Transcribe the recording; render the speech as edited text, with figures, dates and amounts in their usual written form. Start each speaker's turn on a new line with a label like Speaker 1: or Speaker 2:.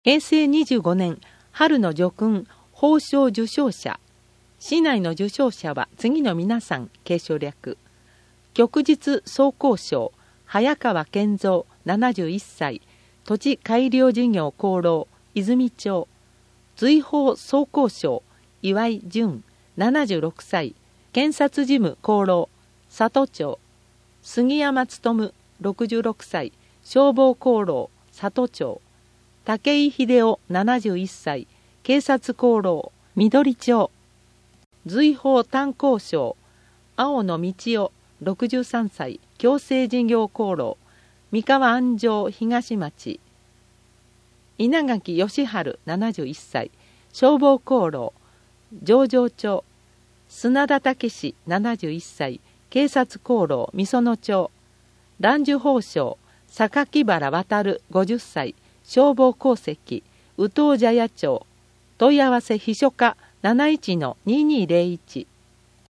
Speaker 1: 平成25年春の叙勲褒章受章者。市内の受章者は次の皆さん継承略。旭日総工賞早川健三71歳、土地改良事業功労泉町。随宝総工賞岩井淳76歳、検察事務功労里町。杉山勉66歳、消防功労里町。武井秀夫71歳、警察功労緑町。随宝炭鉱賞青野道夫63歳、共生事業功労三河安城東町。稲垣義治71歳、消防功労上城町。砂田武史71歳、警察功労御園町。蘭寿宝賞榊原渡50歳、消防功績宇東茶屋町。問い合わせ秘書課 71-2201